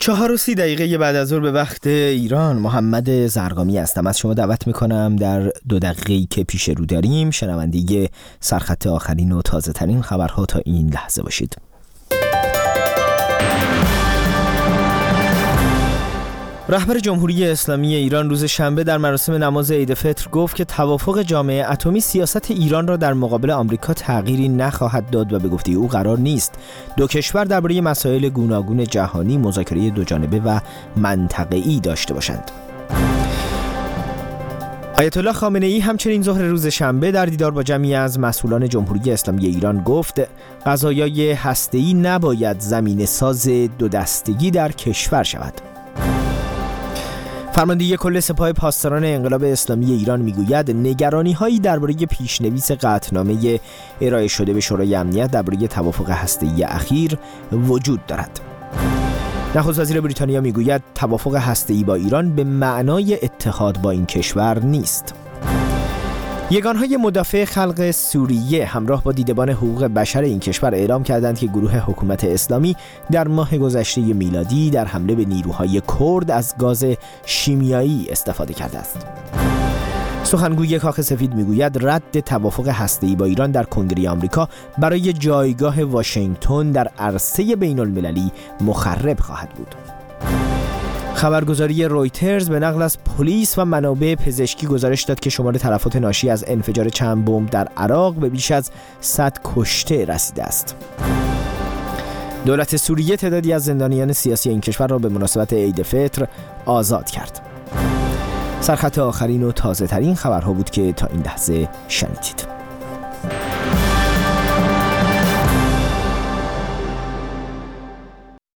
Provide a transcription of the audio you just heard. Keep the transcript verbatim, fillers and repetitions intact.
چهار و سی دقیقه بعد از ظهر به وقت ایران، محمد زرگامی هستم. از شما دعوت میکنم در دو دقیقه‌ای که پیش رو داریم شنونده سرخط آخرین و تازه ترین خبرها تا این لحظه باشید. رهبر جمهوری اسلامی ایران روز شنبه در مراسم نماز عید فطر گفت که توافق جامعه اتمی سیاست ایران را در مقابل آمریکا تغییری نخواهد داد و به گفته او قرار نیست دو کشور درباره مسائل گوناگون جهانی مذاکره دوجانبه و منطقه‌ای داشته باشند. آیت الله خامنه ای همچنین ظهر روز شنبه در دیدار با جمعی از مسئولان جمهوری اسلامی ایران گفت قضایای هسته‌ای نباید زمینه ساز دو دستگی در کشور شود. فرماندهی کل سپاه پاسداران انقلاب اسلامی ایران میگوید نگرانی‌هایی درباره پیشنویس قطعنامه ارائه شده به شورای امنیت درباره توافق هسته‌ای اخیر وجود دارد. نخست وزیر بریتانیا میگوید توافق هسته‌ای با ایران به معنای اتحاد با این کشور نیست. یگانهای مدافع خلق سوریه همراه با دیدبان حقوق بشر این کشور اعلام کردند که گروه حکومت اسلامی در ماه گذشته میلادی در حمله به نیروهای کرد از گاز شیمیایی استفاده کرده است. سخنگوی کاخ سفید میگوید رد توافق هسته‌ای با ایران در کنگره آمریکا برای جایگاه واشنگتن در عرصه بین المللی مخرب خواهد بود. خبرگزاری رویترز به نقل از پلیس و منابع پزشکی گزارش داد که شمار تلفات ناشی از انفجار چند بمب در عراق به بیش از صد کشته رسیده است. دولت سوریه تعدادی از زندانیان سیاسی این کشور را به مناسبت عید فطر آزاد کرد. سرخط آخرین و تازه ترین خبرها بود که تا این لحظه شنیدید.